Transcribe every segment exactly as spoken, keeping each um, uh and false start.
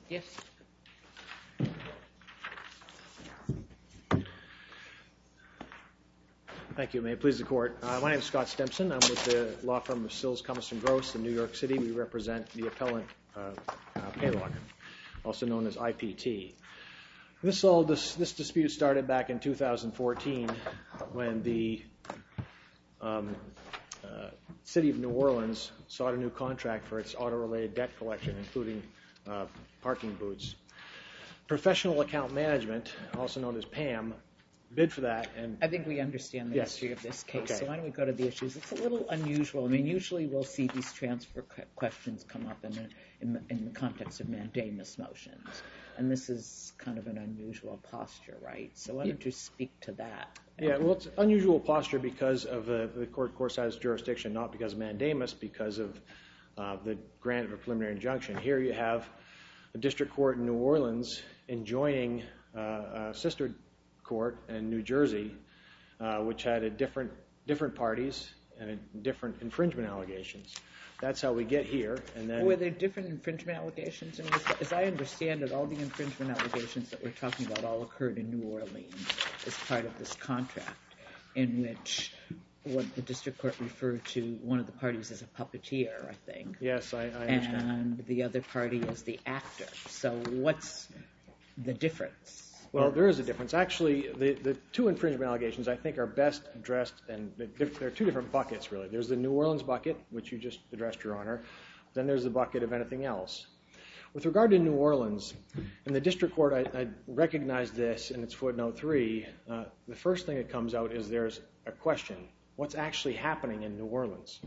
Yes. Thank you. May it please the Court. Uh, my name is Scott Stimpson. I'm with the law firm of Sills, Cummins and Gross in New York City. We represent the appellant uh, uh, Paylog, also known as I P T. This all this, this dispute started back in two thousand fourteen when the um, uh, City of New Orleans sought a new contract for its auto-related debt collection, including uh, parking booths. Professional Account Management, also known as P A M, bid for that. And I think we understand the yes. history of this case, Okay. so why don't we go to the issues? It's a little unusual. I mean, usually we'll see these transfer questions come up in, a, in, in the context of mandamus motions, and this is kind of an unusual posture, right? So why don't you speak to that? Yeah, well, it's unusual posture because of uh, the court, of course, has jurisdiction, not because of mandamus, because of uh, the grant of a preliminary injunction. Here you have a district court in New Orleans enjoining uh, a sister court in New Jersey, uh, which had a different different parties and a different infringement allegations. That's how we get here. And then were there different infringement allegations? And as I understand it, all the infringement allegations that we're talking about all occurred in New Orleans as part of this contract, in which what the district court referred to one of the parties as a puppeteer, I think. Yes, I, I understand. And the other party as the actor. So what's the difference? Well, there is a difference. Actually, the, the two infringement allegations, I think, are best addressed, and there are two different buckets, really. There's the New Orleans bucket, which you just addressed, Your Honor. Then there's the bucket of anything else. With regard to New Orleans, in the district court, I, I recognized this in its footnote three. Uh, the first thing that comes out is there's a question. What's actually happening in New Orleans?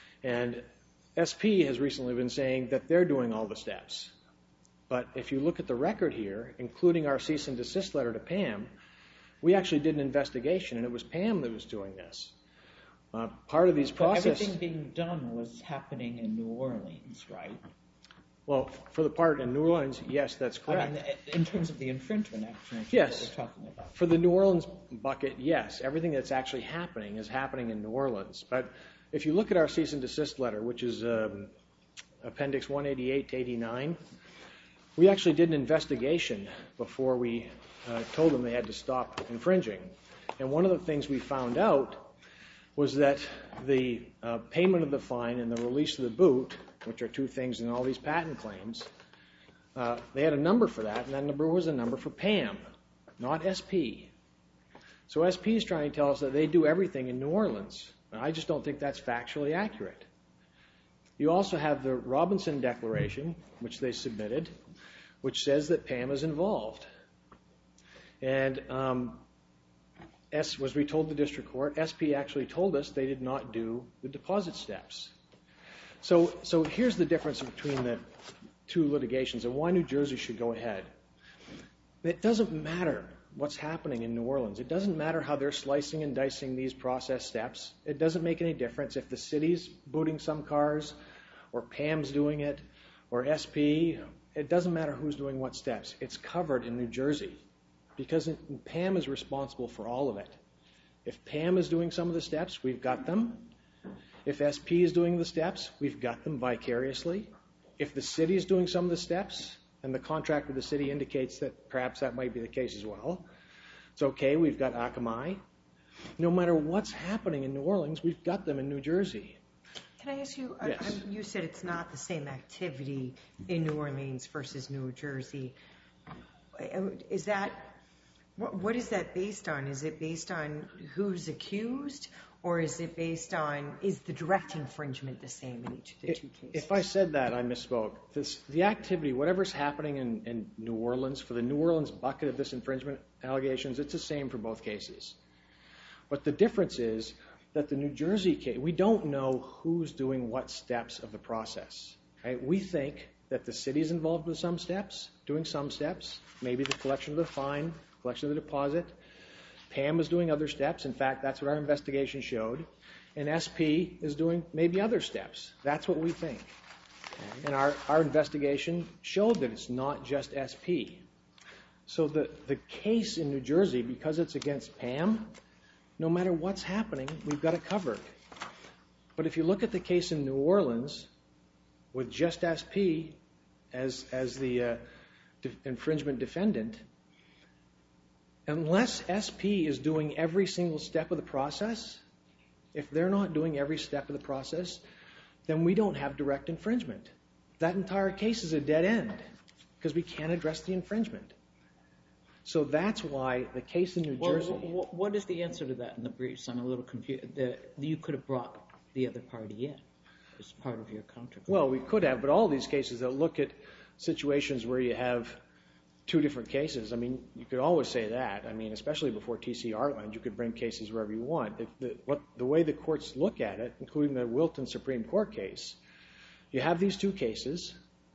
And S P has recently been saying that they're doing all the steps. But if you look at the record here, including our cease and desist letter to P A M, we actually did an investigation, and it was P A M that was doing this. Uh, part of these processes... Everything being done was happening in New Orleans, right? Well, for the part in New Orleans, yes, that's correct. I mean, in terms of the infringement action, yes. What we're talking about. For the New Orleans bucket, yes. Everything that's actually happening is happening in New Orleans. But if you look at our cease and desist letter, which is um, Appendix one eighty-eight to eighty-nine, we actually did an investigation before we uh, told them they had to stop infringing. And one of the things we found out was that the uh, payment of the fine and the release of the boot, which are two things in all these patent claims, uh, they had a number for that, and that number was a number for P A M, not S P. So S P is trying to tell us that they do everything in New Orleans. And I just don't think that's factually accurate. You also have the Robinson Declaration, which they submitted, which says that P A M is involved. And um, as was we told the district court, S P actually told us they did not do the deposit steps. So, so here's the difference between the two litigations and why New Jersey should go ahead. It doesn't matter what's happening in New Orleans. It doesn't matter how they're slicing and dicing these process steps. It doesn't make any difference if the city's booting some cars or P A M's doing it or S P. It doesn't matter who's doing what steps. It's covered in New Jersey because P A M is responsible for all of it. If P A M is doing some of the steps, we've got them. If S P is doing the steps, we've got them vicariously. If the city is doing some of the steps, and the contract with the city indicates that perhaps that might be the case as well, it's okay, we've got Akamai. No matter what's happening in New Orleans, we've got them in New Jersey. Can I ask you, Yes. I, you said it's not the same activity in New Orleans versus New Jersey. Is that, what, what is that based on? Is it based on who's accused, or is it based on, is the direct infringement the same in each of the It, two cases? if I said that, I misspoke. This, the activity, whatever's happening in, in New Orleans, for the New Orleans bucket of this infringement allegations, it's the same for both cases. But the difference is that the New Jersey case, we don't know who's doing what steps of the process. Right? We think that the city's involved with some steps, doing some steps, maybe the collection of the fine, collection of the deposit. P A M is doing other steps. In fact, that's what our investigation showed. And S P is doing maybe other steps. That's what we think. And our, our investigation showed that it's not just S P. So the, the case in New Jersey, because it's against P A M, no matter what's happening, we've got it covered. But if you look at the case in New Orleans with just S P as, as the, uh, de- infringement defendant, unless S P is doing every single step of the process, if they're not doing every step of the process, then we don't have direct infringement. That entire case is a dead end because we can't address the infringement. So that's why the case in New well, Jersey... What, what is the answer to that in the briefs? I'm a little confused. The, you could have brought the other party in as part of your counterclaim. Well, we could have, but all these cases that look at situations where you have two different cases, I mean, you could always say that. I mean, especially before T C Heartland, you could bring cases wherever you want. If the, what, the way the courts look at it, including the Wilton Supreme Court case, you have these two cases.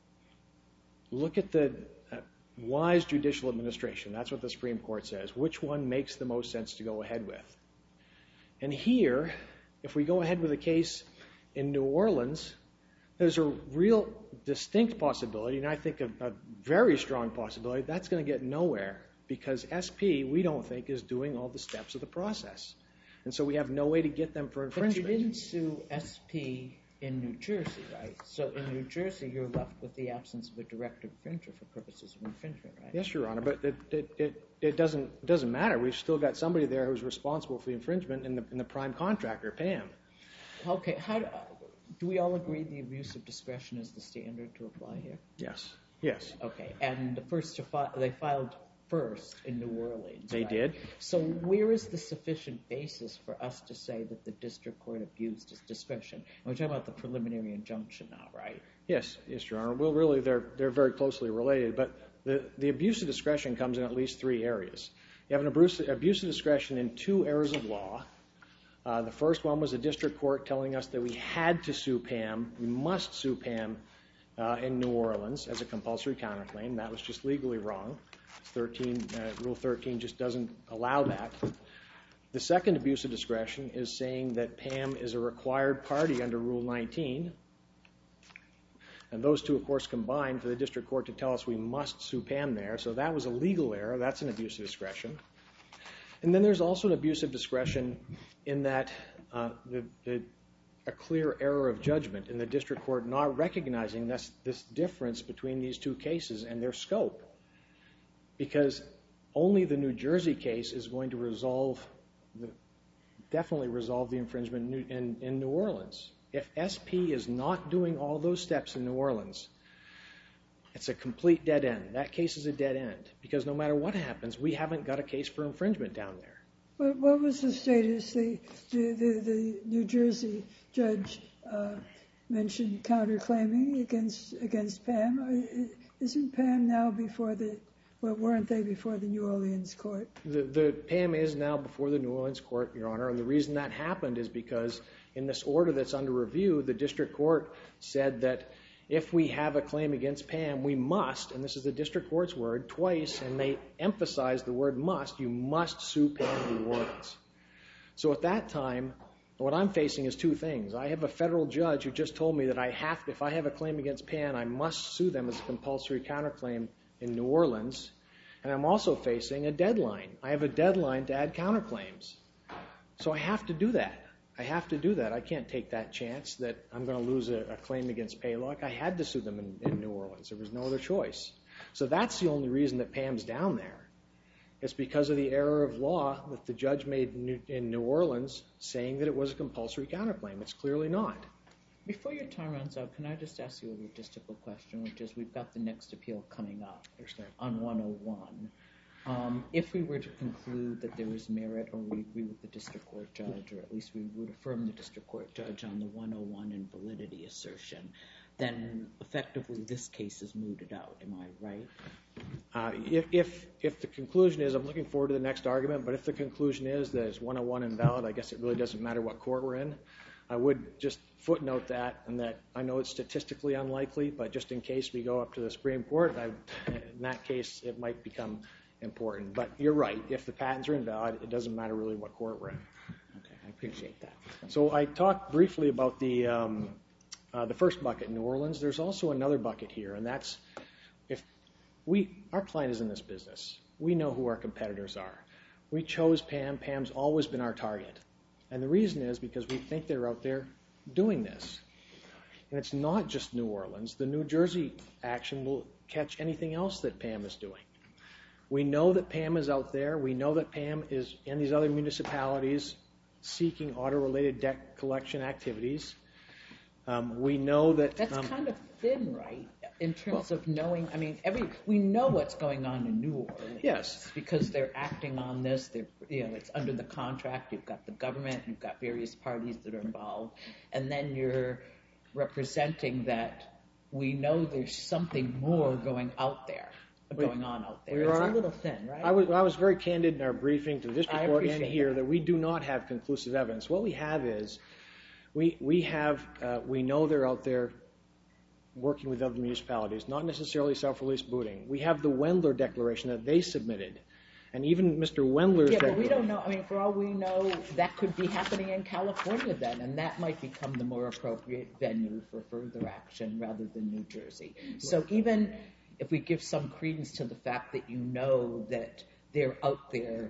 Look at the uh, wise judicial administration. That's what the Supreme Court says. Which one makes the most sense to go ahead with? And here, if we go ahead with a case in New Orleans, there's a real distinct possibility, and I think a, a very strong possibility, that's going to get nowhere because S P, we don't think, is doing all the steps of the process. And so we have no way to get them for infringement. But you didn't sue S P in New Jersey, right? So in New Jersey, you're left with the absence of a direct infringer for purposes of infringement, right? Yes, Your Honor, but it, it, it, it doesn't, it doesn't matter. We've still got somebody there who's responsible for the infringement in the, in the prime contractor, Pam. Okay, how do, do we all agree the abuse of discretion is the standard to apply here? Yes, yes. Okay, and the first to fi- they filed first in New Orleans. They right? did. So where is the sufficient basis for us to say that the district court abused its discretion? And we're talking about the preliminary injunction now, right? Yes, yes, Your Honor. Well, really, they're they're very closely related, but the, the abuse of discretion comes in at least three areas. You have an abuse, abuse of discretion in two areas of law. Uh, the first one was the district court telling us that we had to sue Pam, we must sue Pam uh, in New Orleans as a compulsory counterclaim. That was just legally wrong. thirteen, uh, Rule thirteen just doesn't allow that. The second abuse of discretion is saying that Pam is a required party under Rule nineteen. And those two, of course, combined for the district court to tell us we must sue Pam there. So that was a legal error. That's an abuse of discretion. And then there's also an abuse of discretion in that uh, the, the, a clear error of judgment in the district court not recognizing this, this difference between these two cases and their scope. Because only the New Jersey case is going to resolve, the, definitely resolve the infringement in, in, in New Orleans. If S P is not doing all those steps in New Orleans, it's a complete dead end. That case is a dead end because no matter what happens, we haven't got a case for infringement down there. What, what was the status? The, the, the, the New Jersey judge uh, mentioned counterclaiming against against Pam. Isn't Pam now before the, well, weren't they before the New Orleans court? The, the Pam is now before the New Orleans court, Your Honor, and the reason that happened is because in this order that's under review, the district court said that if we have a claim against Pam, we must, and this is the district court's word, twice, and they emphasized the word must, you must sue Pam in New Orleans. So at that time, what I'm facing is two things. I have a federal judge who just told me that I have, if I have a claim against Pam, I must sue them as a compulsory counterclaim in New Orleans, and I'm also facing a deadline. I have a deadline to add counterclaims. So I have to do that. I have to do that. I can't take that chance that I'm going to lose a, a claim against Paylock. I had to sue them in, in New Orleans. There was no other choice. So that's the only reason that Pam's down there. It's because of the error of law that the judge made in New, in New Orleans saying that it was a compulsory counterclaim. It's clearly not. Before your time runs out, can I just ask you a logistical question, which is we've got the next appeal coming up on one oh one. Um, if we were to conclude that there was merit, or we agree with the district court judge, or at least we would affirm the district court judge on the one oh one invalidity assertion, then effectively this case is mooted out. Am I right? Uh, if, if, if the conclusion is, I'm looking forward to the next argument, but if the conclusion is that it's one oh one invalid, I guess it really doesn't matter what court we're in. I would just footnote that, and that I know it's statistically unlikely, but just in case we go up to the Supreme Court, I, in that case it might become important. But you're right. If the patents are invalid, it doesn't matter really what court we're in. Okay, I appreciate that. So I talked briefly about the um, uh, the first bucket in New Orleans. There's also another bucket here, and that's if we our client is in this business. We know who our competitors are. We chose Pam. Pam's always been our target, and the reason is because we think they're out there doing this. And it's not just New Orleans. The New Jersey action will catch anything else that Pam is doing. We know that Pam is out there. We know that Pam is in these other municipalities seeking auto-related debt collection activities. Um, we know that... That's um, kind of thin, right, in terms well, of knowing, I mean, every we know what's going on in New Orleans. Yes. Because they're acting on this. They're, you know, it's under the contract. You've got the government. You've got various parties that are involved. And then you're representing that we know there's something more going out there. going on out there. It's a little thin, right? I was, I was very candid in our briefing to the district court and here that. that we do not have conclusive evidence. What we have is we we have uh, we know they're out there working with other municipalities, not necessarily self-release booting. We have the Wendler declaration that they submitted, and even Mister Wendler's yeah, declaration. But we don't know. I mean, for all we know, that could be happening in California then, and that might become the more appropriate venue for further action rather than New Jersey. So even if we give some credence to the fact that you know that they're out there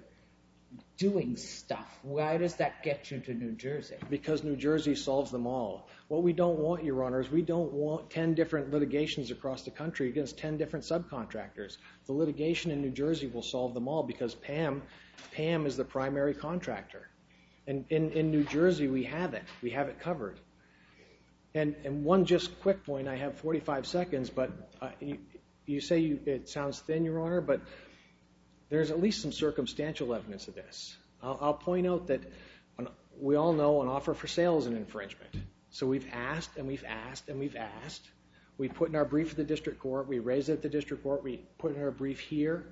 doing stuff, why does that get you to New Jersey? Because New Jersey solves them all. What we don't want, Your Honor, is we don't want ten different litigations across the country against ten different subcontractors. The litigation in New Jersey will solve them all because Pam, Pam is the primary contractor. And in, in New Jersey, we have it. We have it covered. And, and one just quick point, I have forty-five seconds, but uh, you, You say you, it sounds thin, Your Honor, but there's at least some circumstantial evidence of this. I'll, I'll point out that an, we all know an offer for sale is an infringement. So we've asked and we've asked and we've asked. We put in our brief at the district court. We raised it at the district court. We put in our brief here.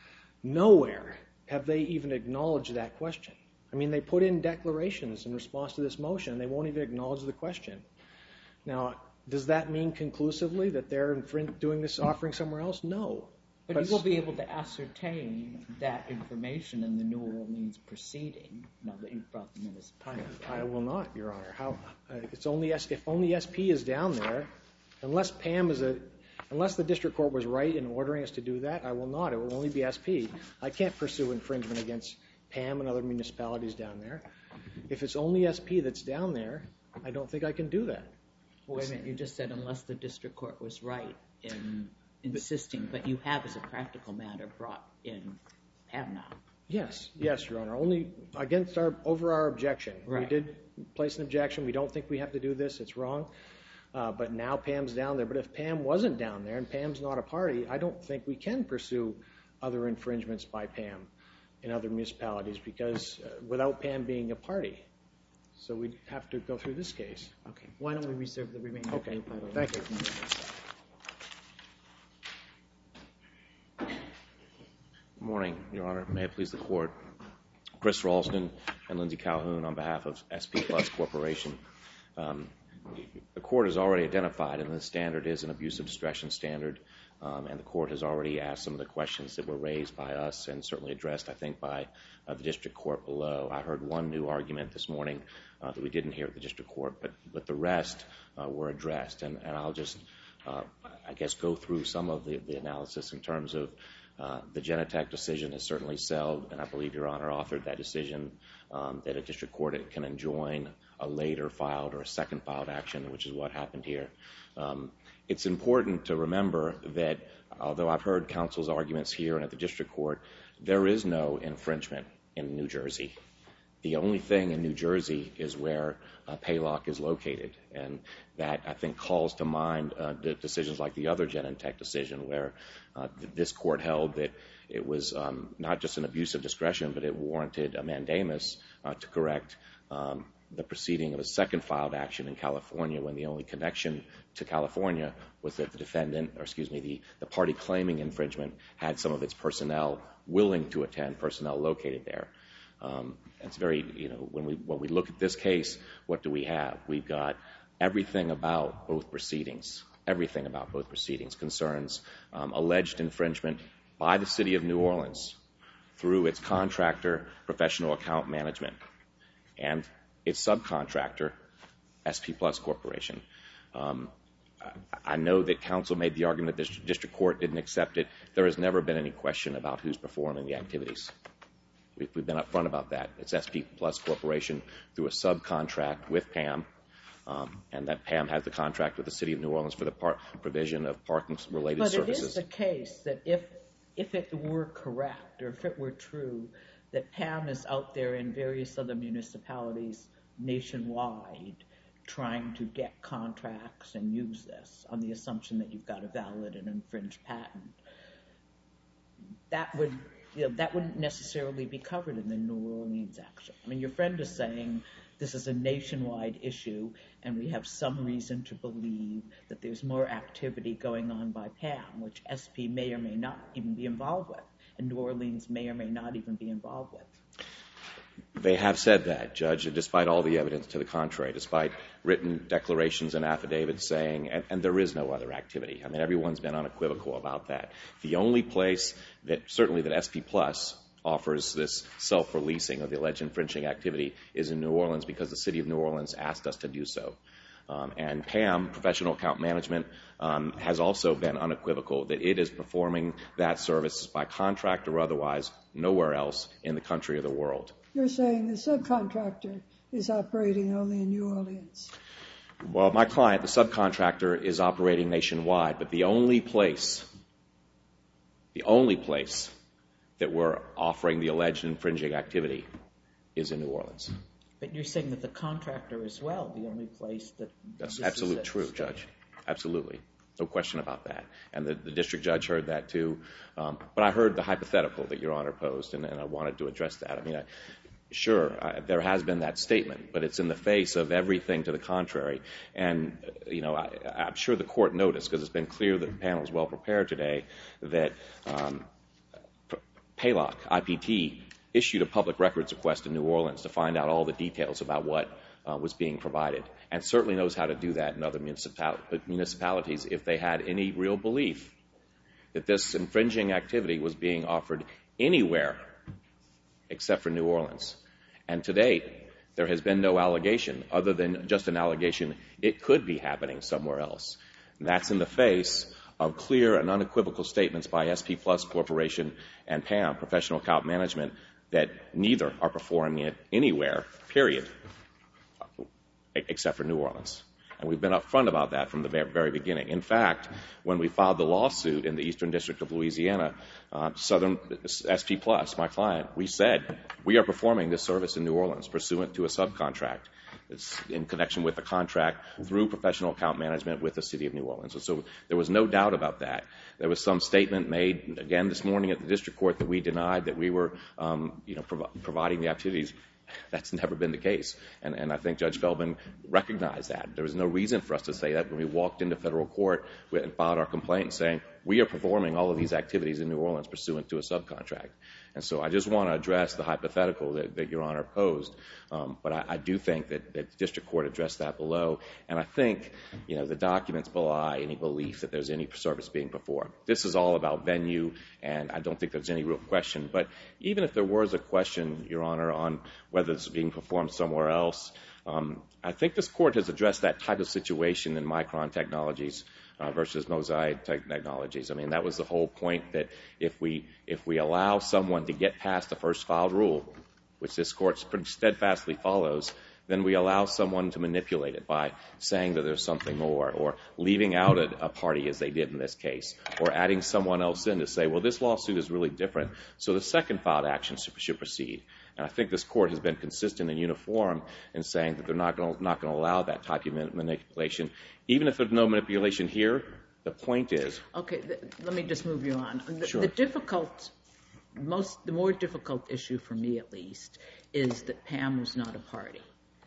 Nowhere have they even acknowledged that question. I mean, they put in declarations in response to this motion. They won't even acknowledge the question. Now, does that mean conclusively that they're doing this offering somewhere else? No. But, but you will be able to ascertain that information in the New Orleans proceeding, now that you've brought them in as part of it. I will not, Your Honor. How? Uh, it's only if only S P is down there, unless Pam is a, unless the district court was right in ordering us to do that, I will not. It will only be S P. I can't pursue infringement against Pam and other municipalities down there. If it's only S P that's down there, I don't think I can do that. Well, wait a minute, you just said unless the district court was right in insisting, but you have, as a practical matter, brought in Pam now. Yes, yes, Your Honor. Only against our, over our objection. Right. We did place an objection. We don't think we have to do this. It's wrong. Uh, but now Pam's down there. But if Pam wasn't down there and Pam's not a party, I don't think we can pursue other infringements by Pam in other municipalities because uh, without Pam being a party. So we'd have to go through this case. Okay. Why don't we reserve the remainder? Okay. Thank you. Good morning, Your Honor. May it please the Court. Chris Ralston and Lindsay Calhoun on behalf of S P Plus Corporation. Um, the Court has already identified, and the standard is an abuse of discretion standard, um, and the Court has already asked some of the questions that were raised by us and certainly addressed, I think, by uh, the District Court below. I heard one new argument this morning uh, that we didn't hear at the District Court, but, but the rest uh, were addressed, and, and I'll just, uh, I guess, go through some of the, the analysis in terms of Uh, the Genentech decision is certainly settled, and I believe Your Honor authored that decision um, that a district court can enjoin a later filed or a second filed action, which is what happened here. Um, it's important to remember that although I've heard counsel's arguments here and at the district court, there is no infringement in New Jersey. The only thing in New Jersey is where uh, Paylock is located, and that, I think, calls to mind uh, the decisions like the other Genentech decision where uh, th this court held that it was um, not just an abuse of discretion, but it warranted a mandamus uh, to correct um, the proceeding of a second filed action in California when the only connection to California was that the defendant, or excuse me, the, the party claiming infringement had some of its personnel willing to attend, personnel located there. Um, it's very, you know, when we when we look at this case, what do we have? We've got everything about both proceedings. Everything about both proceedings concerns um, alleged infringement by the City of New Orleans through its contractor, Professional Account Management, and its subcontractor, S P Plus Corporation. Um, I know that counsel made the argument that the district court didn't accept it. There has never been any question about who's performing the activities. We've been up front about that. It's S P Plus Corporation through a subcontract with Pam um, and that Pam has the contract with the City of New Orleans for the par- provision of parking-related but services. But it is the case that if if it were correct, or if it were true, that Pam is out there in various other municipalities nationwide trying to get contracts and use this on the assumption that you've got a valid and infringed patent, that would, you know, that wouldn't necessarily be covered in the New Orleans action. I mean, your friend is saying this is a nationwide issue, and we have some reason to believe that there's more activity going on by Pam, which S P may or may not even be involved with, and New Orleans may or may not even be involved with. They have said that, Judge, despite all the evidence to the contrary, despite written declarations and affidavits saying, and, and there is no other activity. I mean, everyone's been unequivocal about that. The only place that, certainly that S P Plus offers this self-releasing of the alleged infringing activity is in New Orleans because the City of New Orleans asked us to do so. Um, and Pam, Professional Account Management, um, has also been unequivocal that it is performing that service by contract or otherwise nowhere else in the country or the world. You're saying the subcontractor is operating only in New Orleans. Well, my client, the subcontractor, is operating nationwide, but the only place, the only place that we're offering the alleged infringing activity is in New Orleans. But you're saying that the contractor as well, the only place that... That's absolutely true, Judge. Absolutely. No question about that. And the, the district judge heard that too. Um, but I heard the hypothetical that Your Honor posed, and, and I wanted to address that. I mean, I, sure, I, there has been that statement, but it's in the face of everything to the contrary. And, you know, I, I'm sure the court noticed, because it's been clear that the panel is well prepared today, that um, P A L O C, I P T, issued a public records request in New Orleans to find out all the details about what uh, was being provided, and certainly knows how to do that in other municipal- municipalities if they had any real belief that this infringing activity was being offered anywhere except for New Orleans. And to date, there has been no allegation other than just an allegation it could be happening somewhere else. And that's in the face of clear and unequivocal statements by S P Plus Corporation and P A M, Professional Account Management, that neither are performing it anywhere, period, except for New Orleans. And we've been upfront about that from the very beginning. In fact, when we filed the lawsuit in the Eastern District of Louisiana, uh, Southern S P Plus, my client, we said, we are performing this service in New Orleans pursuant to a subcontract. It's in connection with the contract through Professional Account Management with the City of New Orleans. And so there was no doubt about that. There was some statement made, again, this morning at the district court that we denied that we were, um, you know, prov- providing the activities. That's never been the case. And, and I think Judge Feldman recognized that. There was no reason for us to say that when we walked into federal court and filed our complaint saying, we are performing all of these activities in New Orleans pursuant to a subcontract. And so I just want to address the hypothetical that, that Your Honor posed. Um, but I, I do think that, that the district court addressed that below. And I think, you know, the documents belie any belief that there's any service being performed. This is all about venue, and I don't think there's any real question. But even if there was a question, Your Honor, on whether it's being performed somewhere else, um, I think this court has addressed that type of situation in Micron Technologies Uh, versus Mosaic Technologies. I mean, that was the whole point, that if we if we allow someone to get past the first filed rule, which this court pretty steadfastly follows, then we allow someone to manipulate it by saying that there's something more, or leaving out a, a party as they did in this case, or adding someone else in to say, well, this lawsuit is really different, so the second filed action should, should proceed. And I think this court has been consistent and uniform in saying that they're not going not going to allow that type of manipulation. Even if there's no manipulation here, the point is... Okay, th- let me just move you on. The, Sure. the difficult, most, the more difficult issue for me at least is that Pam was not a party.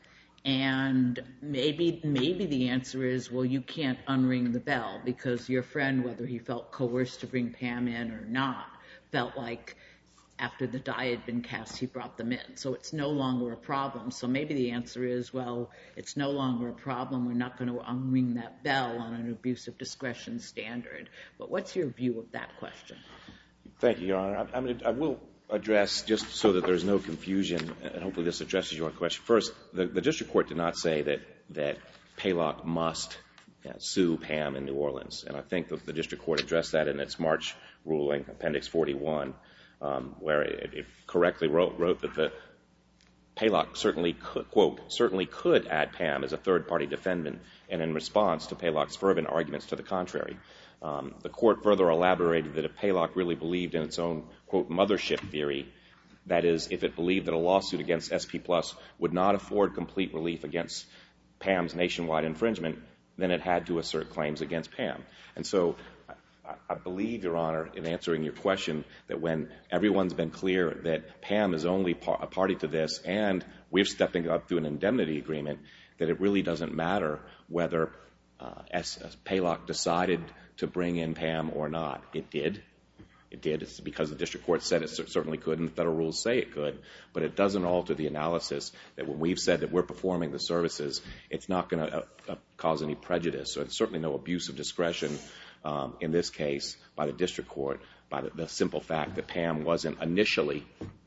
And maybe maybe the answer is, well, you can't unring the bell because your friend, whether he felt coerced to bring Pam in or not, felt like after the die had been cast, he brought them in. So it's no longer a problem. So maybe the answer is, well, it's no longer a problem. We're not going to unring that bell on an abuse of discretion standard. But what's your view of that question? Thank you, Your Honor. I, I, mean, I will address, just so that there's no confusion, and hopefully this addresses your question. First, the, the district court did not say that, that P A L O C must you know, sue Pam in New Orleans. And I think that the district court addressed that in its March ruling, Appendix forty-one. Um, where it, it correctly wrote, wrote that the Paylock certainly could, quote, certainly could add Pam as a third-party defendant, and in response to Paylock's fervent arguments to the contrary. Um, the court further elaborated that if Paylock really believed in its own, quote, mothership theory, that is, if it believed that a lawsuit against S P Plus would not afford complete relief against Pam's nationwide infringement, then it had to assert claims against Pam. And so I, I believe, Your Honor, in answering your question, that when everyone's been clear that Pam is only par- a party to this and we're stepping up to an indemnity agreement, that it really doesn't matter whether uh, S- Paylock decided to bring in Pam or not. It did. It did. It's because the district court said it certainly could, and the federal rules say it could. But it doesn't alter the analysis that when we've said that we're performing the services, it's not going to uh, uh, cause any prejudice. So it's certainly no abuse of discretion um, in this case by the district court, by the, the simple fact that Pam wasn't initially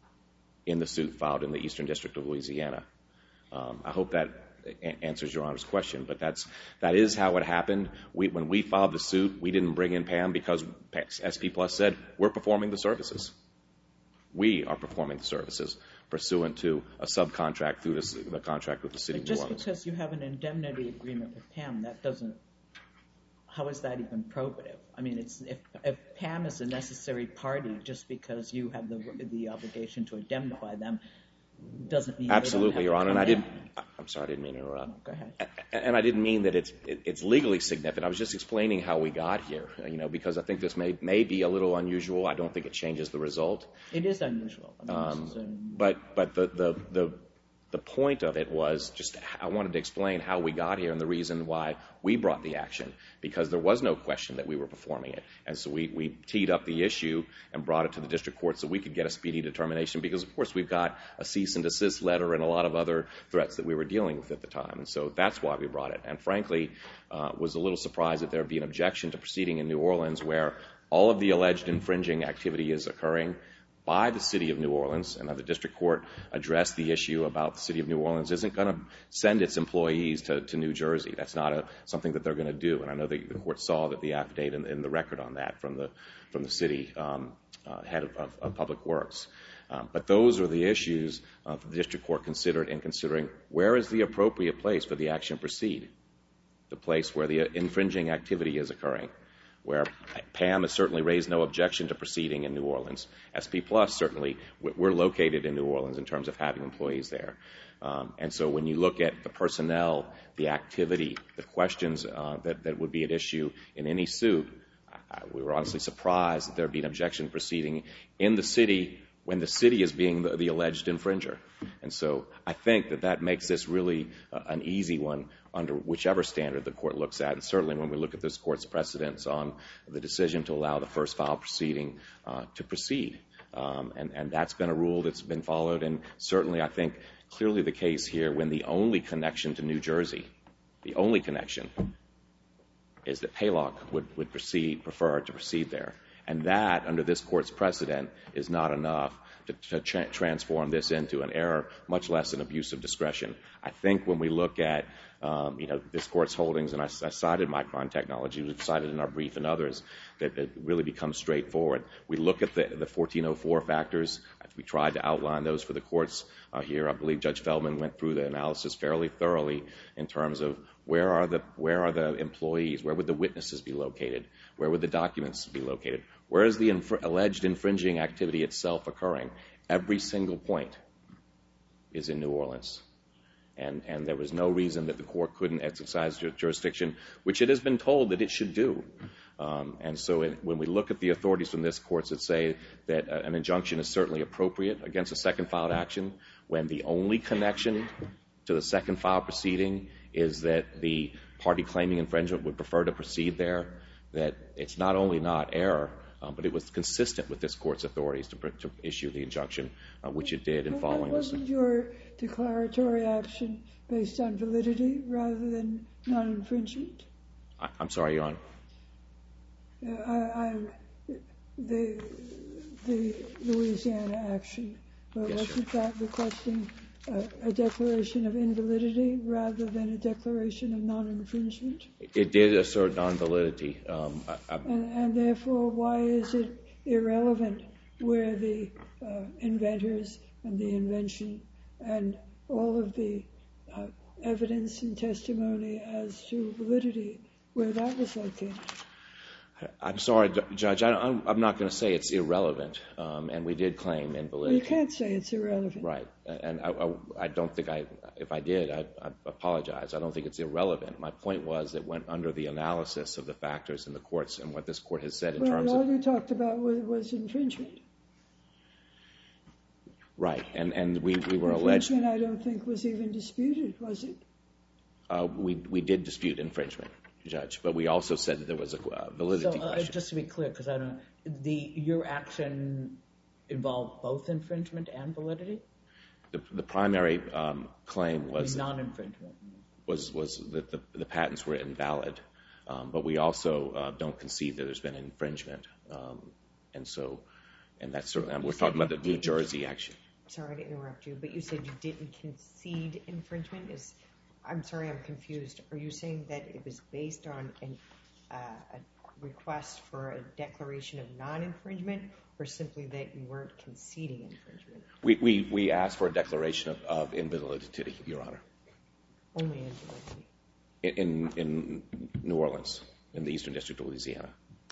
in the suit filed in the Eastern District of Louisiana. Um, I hope that answers Your Honor's question, but that's that is how it happened. We, when we filed the suit, we didn't bring in Pam because S P Plus said we're performing the services. We are performing the services pursuant to a subcontract through the, the contract with the city of New Orleans. Just because you have an indemnity agreement with Pam, that doesn't. How is that even probative? I mean, it's if, if Pam is a necessary party, just because you have the the obligation to indemnify them, doesn't mean absolutely, Your Honor. And I didn't. I'm sorry, I didn't mean to interrupt. Oh, go ahead. And I didn't mean that it's it, it's legally significant. I was just explaining how we got here. You know, because I think this may may be a little unusual. I don't think it changes the result. It is unusual. I mean, um, this is a, but but the the the the point of it was just I wanted to explain how we got here and the reason why we brought the action, because there was no question that we were performing it. And so we, we teed up the issue and brought it to the district court so we could get a speedy determination, because, of course, we've got a cease and desist letter and a lot of other threats that we were dealing with at the time. And so that's why we brought it. And, frankly, uh, was a little surprised that there would be an objection to proceeding in New Orleans where all of the alleged infringing activity is occurring by the city of New Orleans, and the district court addressed the issue about the city of New Orleans isn't going to send its employees to, to New Jersey. That's not a, something that they're going to do. And I know the, the court saw that the affidavit in, in the record on that from the from the city um, uh, head of, of, of public works. Um, but those are the issues uh, that the district court considered in considering where is the appropriate place for the action to proceed, the place where the infringing activity is occurring, where Pam has certainly raised no objection to proceeding in New Orleans. S P Plus, certainly, we're located in New Orleans in terms of having employees there. Um, and so when you look at the personnel, the activity, the questions uh, that, that would be at issue in any suit, I, we were honestly surprised that there would be an objection proceeding in the city when the city is being the, the alleged infringer. And so I think that that makes this really uh, an easy one under whichever standard the court looks at. And certainly when we look at this court's precedents on the decision to allow the first file proceeding uh, to proceed. Um, and, and that's been a rule that's been followed. And certainly I think clearly the case here when the only connection to New Jersey, the only connection, is that Paylock would, would proceed, prefer to proceed there. And that, under this court's precedent, is not enough to, to tra- transform this into an error, much less an abuse of discretion. I think when we look at, um, you know, this court's holdings, and I, I cited Micron Technology, we've cited in our brief and others, that it really becomes straightforward. We look at the, the fourteen oh four factors. We tried to outline those for the courts uh, here. I believe Judge Feldman went through the analysis fairly thoroughly in terms of where are the where are the employees, where would the witnesses be located, where would the documents be located, where is the inf- alleged infringing activity itself occurring. Every single point is in New Orleans. And, and there was no reason that the court couldn't exercise jurisdiction, which it has been told that it should do. Um, and so it, when we look at the authorities from this court that say that uh, an injunction is certainly appropriate against a second filed action, when the only connection to the second file proceeding is that the party claiming infringement would prefer to proceed there, that it's not only not error, um, but it was consistent with this court's authorities to, to issue the injunction, uh, which it did in following this. Wasn't your declaratory action based on validity rather than non-infringement? I, I'm sorry, Your Honor. Uh, I, I'm the the Louisiana action, but Yes, wasn't sure. that requesting uh, a declaration of invalidity rather than a declaration of non-infringement? It did assert non-validity. Um, I, I, And, and therefore, why is it irrelevant where the uh, inventors and the invention and all of the uh, evidence and testimony as to validity where that was located? I'm sorry, Judge. I, I'm, I'm not going to say it's irrelevant, um, and we did claim invalidity. Well, you can't say it's irrelevant. Right, and I, I, I don't think I, if I did, I, I apologize. I don't think it's irrelevant. My point was it went under the analysis of the factors in the courts and what this court has said in well, terms all of... you talked about was, was infringement. Right, and, and we, we were alleged... Infringement, I don't think, was even disputed, was it? Uh, we, we did dispute infringement, Judge, but we also said that there was a uh, validity so, uh, question. Just to be clear, because I don't, the your action involved both infringement and validity? The, the primary um, claim was non-infringement. Was was that the, the patents were invalid, um, but we also uh, don't concede that there's been infringement, um, and so, and that's certainly we're talking about the New Jersey action. Sorry to interrupt you, but you said you didn't concede infringement. Is I'm sorry, I'm confused. Are you saying that it was based on an, uh, a request for a declaration of non-infringement, or simply that you weren't conceding infringement? We we, we asked for a declaration of, of invalidity, Your Honor. Only invalidity. In, in in New Orleans, in the Eastern District of Louisiana.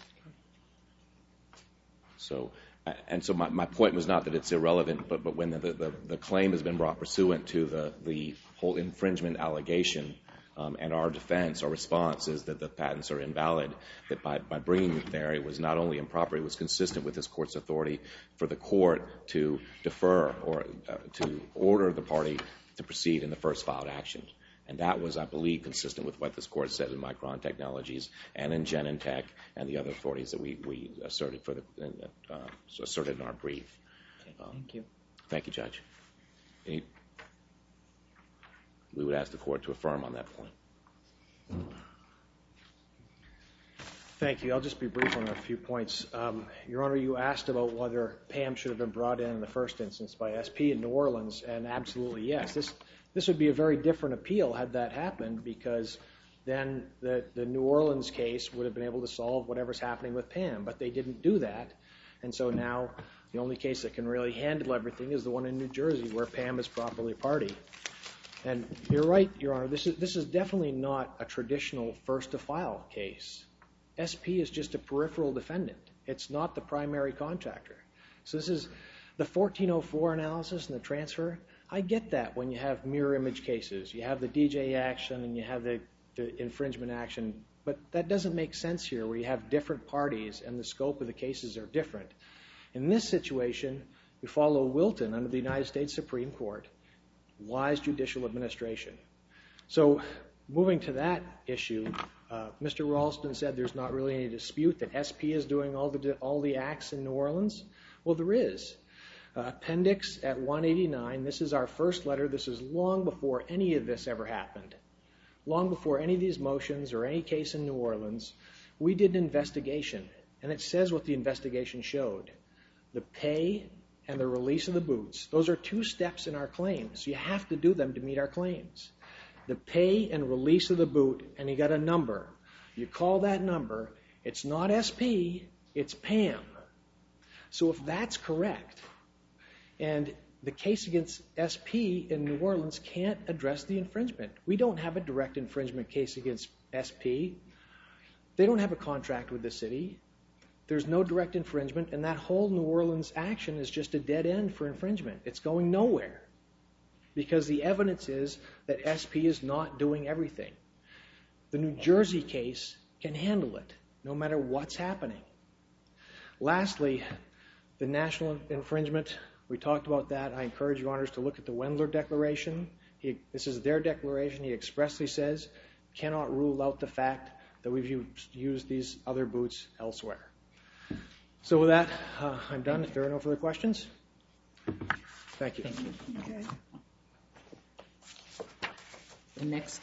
So. And so my, my point was not that it's irrelevant, but, but when the, the, the claim has been brought pursuant to the, the whole infringement allegation, um, and our defense, our response is that the patents are invalid, that by, by bringing it there, it was not only improper, it was consistent with this court's authority for the court to defer or uh, to order the party to proceed in the first filed action. And that was, I believe, consistent with what this court said in Micron Technologies and in Genentech and the other authorities that we, we asserted for the uh, asserted in our brief. Okay, thank you. Thank you, Judge. Any, we would ask the court to affirm on that point. Thank you. I'll just be brief on a few points. Um, Your Honor, you asked about whether Pam should have been brought in in the first instance by S P in New Orleans, and absolutely yes. This this would be a very different appeal had that happened, because then the, the New Orleans case would have been able to solve whatever's happening with Pam, but they didn't do that. And so now the only case that can really handle everything is the one in New Jersey where Pam is properly a party. And you're right, Your Honor, this is, this is definitely not a traditional first-to-file case. S P is just a peripheral defendant. It's not the primary contractor. So this is the fourteen oh four analysis and the transfer. I get that when you have mirror image cases. You have the D J action and you have the, the infringement action, but that doesn't make sense here where you have different parties and the scope of the cases are different. In this situation, you follow Wilton under the United States Supreme Court, wise judicial administration. So moving to that issue, uh, Mister Ralston said there's not really any dispute that S P is doing all the, all the acts in New Orleans. Well, there is. Uh, appendix at one eighty-nine, this is our first letter. This is long before any of this ever happened. Long before any of these motions or any case in New Orleans, we did an investigation, and it says what the investigation showed. The pay and the release of the boots, those are two steps in our claims. You have to do them to meet our claims. The pay and release of the boot, and you got a number. You call that number, it's not S P, it's Pam. So if that's correct, and the case against S P in New Orleans can't address the infringement. We don't have a direct infringement case against S P. They don't have a contract with the city. There's no direct infringement, and that whole New Orleans action is just a dead end for infringement. It's going nowhere because the evidence is that S P is not doing everything. The New Jersey case can handle it no matter what's happening. Lastly, the national infringement, we talked about that. I encourage your honors to look at the Wendler Declaration. He, this is their declaration. He expressly says, cannot rule out the fact that we've used, used these other boots elsewhere. So with that, uh, I'm done. If there are no further questions, thank you. Thank you. Okay. The next